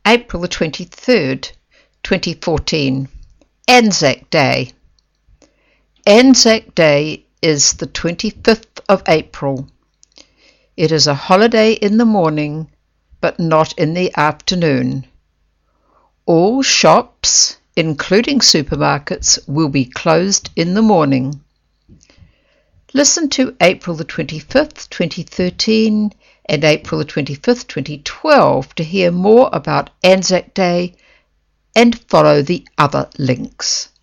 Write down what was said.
April the 23rd, 2014, Anzac Day. Anzac Day is the 25th of April. It is a holiday in the morning, but not in the afternoon. All shops, including supermarkets, will be closed in the morning. Listen to April the 25th, 2013 and April the 25th, 2012 to hear more about Anzac Day and follow the other links.